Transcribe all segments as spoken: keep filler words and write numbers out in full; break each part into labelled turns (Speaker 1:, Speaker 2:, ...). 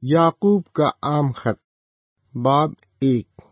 Speaker 1: یعقوب کا عام خط باب ایک۔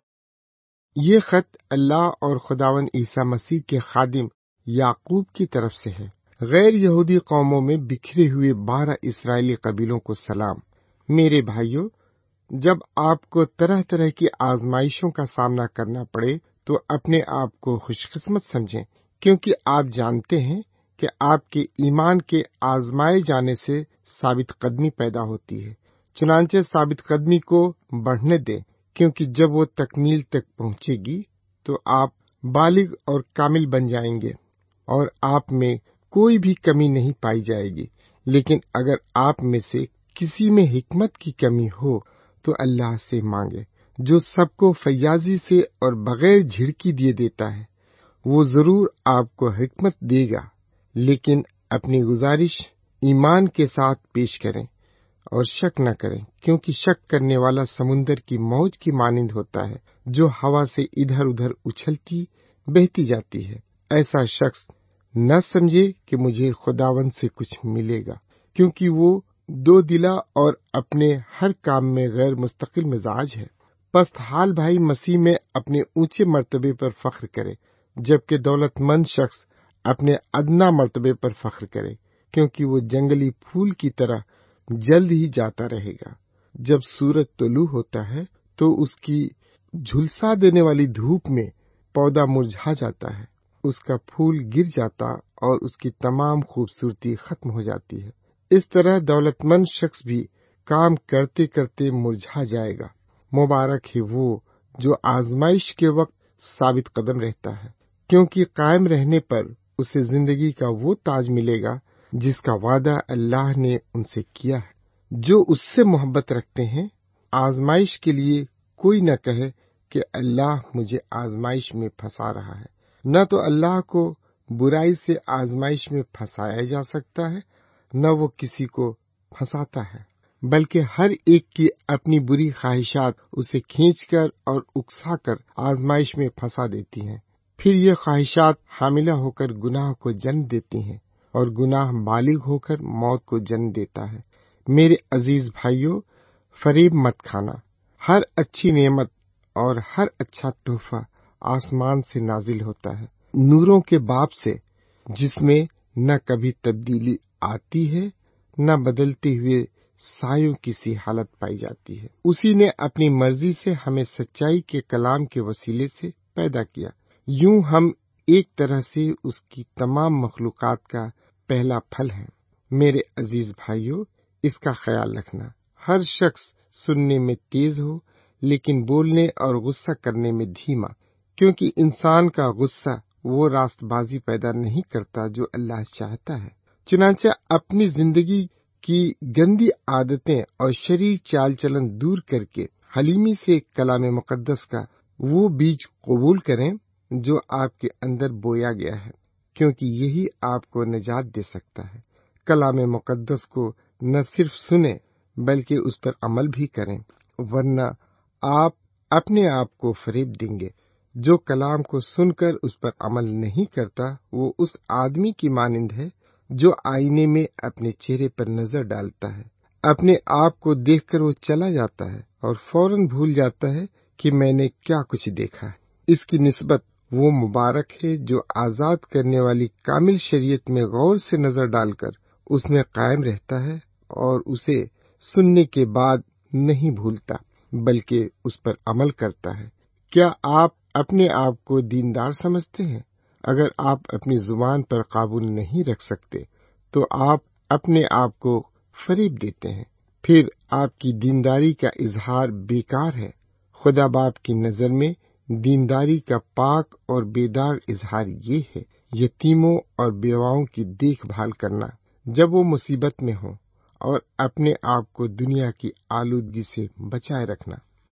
Speaker 1: یہ خط اللہ اور خداوند عیسیٰ مسیح کے خادم یعقوب کی طرف سے ہے۔ غیر یہودی قوموں میں بکھرے ہوئے بارہ اسرائیلی قبیلوں کو سلام۔ میرے بھائیوں، جب آپ کو طرح طرح کی آزمائشوں کا سامنا کرنا پڑے تو اپنے آپ کو خوش قسمت سمجھیں، کیونکہ آپ جانتے ہیں کہ آپ کے ایمان کے آزمائے جانے سے ثابت قدمی پیدا ہوتی ہے۔ چنانچہ ثابت قدمی کو بڑھنے دیں، کیونکہ جب وہ تکمیل تک پہنچے گی تو آپ بالغ اور کامل بن جائیں گے اور آپ میں کوئی بھی کمی نہیں پائی جائے گی۔ لیکن اگر آپ میں سے کسی میں حکمت کی کمی ہو تو اللہ سے مانگے، جو سب کو فیاضی سے اور بغیر جھڑکی دیے دیتا ہے، وہ ضرور آپ کو حکمت دے گا۔ لیکن اپنی گزارش ایمان کے ساتھ پیش کریں اور شک نہ کریں، کیونکہ شک کرنے والا سمندر کی موج کی مانند ہوتا ہے، جو ہوا سے ادھر ادھر اچھلتی بہتی جاتی ہے۔ ایسا شخص نہ سمجھے کہ مجھے خداوند سے کچھ ملے گا، کیونکہ وہ دو دلا اور اپنے ہر کام میں غیر مستقل مزاج ہے۔ پس حال بھائی مسیح میں اپنے اونچے مرتبے پر فخر کرے، جبکہ دولت مند شخص اپنے ادنا مرتبے پر فخر کرے، کیونکہ وہ جنگلی پھول کی طرح جلد ہی جاتا رہے گا۔ جب سورج طلوع ہوتا ہے تو اس کی جھلسا دینے والی دھوپ میں پودا مرجھا جاتا ہے، اس کا پھول گر جاتا اور اس کی تمام خوبصورتی ختم ہو جاتی ہے۔ اس طرح دولت مند شخص بھی کام کرتے کرتے مرجھا جائے گا۔ مبارک ہے وہ جو آزمائش کے وقت ثابت قدم رہتا ہے، کیونکہ قائم رہنے پر اسے زندگی کا وہ تاج ملے گا جس کا وعدہ اللہ نے ان سے کیا ہے جو اس سے محبت رکھتے ہیں۔ آزمائش کے لیے کوئی نہ کہے کہ اللہ مجھے آزمائش میں پھنسا رہا ہے۔ نہ تو اللہ کو برائی سے آزمائش میں پھنسایا جا سکتا ہے، نہ وہ کسی کو پھنساتا ہے، بلکہ ہر ایک کی اپنی بری خواہشات اسے کھینچ کر اور اکسا کر آزمائش میں پھنسا دیتی ہیں۔ پھر یہ خواہشات حاملہ ہو کر گناہ کو جنم دیتی ہیں، اور گناہ بالغ ہو کر موت کو جنم دیتا ہے۔ میرے عزیز بھائیوں، فریب مت کھانا۔ ہر اچھی نعمت اور ہر اچھا تحفہ آسمان سے نازل ہوتا ہے، نوروں کے باپ سے، جس میں نہ کبھی تبدیلی آتی ہے نہ بدلتے ہوئے سایوں کی سی حالت پائی جاتی ہے۔ اسی نے اپنی مرضی سے ہمیں سچائی کے کلام کے وسیلے سے پیدا کیا۔ یوں ہم ایک طرح سے اس کی تمام مخلوقات کا پہلا پھل ہیں۔ میرے عزیز بھائیوں، اس کا خیال رکھنا، ہر شخص سننے میں تیز ہو، لیکن بولنے اور غصہ کرنے میں دھیما، کیونکہ انسان کا غصہ وہ راست بازی پیدا نہیں کرتا جو اللہ چاہتا ہے۔ چنانچہ اپنی زندگی کی گندی عادتیں اور شریر چال چلن دور کر کے حلیمی سے کلام مقدس کا وہ بیج قبول کریں جو آپ کے اندر بویا گیا ہے، کیونکہ یہی آپ کو نجات دے سکتا ہے۔ کلام مقدس کو نہ صرف سنیں بلکہ اس پر عمل بھی کریں، ورنہ آپ اپنے آپ کو فریب دیں گے۔ جو کلام کو سن کر اس پر عمل نہیں کرتا، وہ اس آدمی کی مانند ہے جو آئینے میں اپنے چہرے پر نظر ڈالتا ہے، اپنے آپ کو دیکھ کر وہ چلا جاتا ہے اور فوراً بھول جاتا ہے کہ میں نے کیا کچھ دیکھا ہے۔ اس کی نسبت وہ مبارک ہے جو آزاد کرنے والی کامل شریعت میں غور سے نظر ڈال کر اس میں قائم رہتا ہے اور اسے سننے کے بعد نہیں بھولتا بلکہ اس پر عمل کرتا ہے۔ کیا آپ اپنے آپ کو دیندار سمجھتے ہیں؟ اگر آپ اپنی زبان پر قابو نہیں رکھ سکتے تو آپ اپنے آپ کو فریب دیتے ہیں، پھر آپ کی دینداری کا اظہار بیکار ہے۔ خدا باپ کی نظر میں دینداری کا پاک اور بے داغ اظہار یہ ہے، یتیموں اور بیواؤں کی دیکھ بھال کرنا جب وہ مصیبت میں ہوں، اور اپنے آپ کو دنیا کی آلودگی سے بچائے رکھنا۔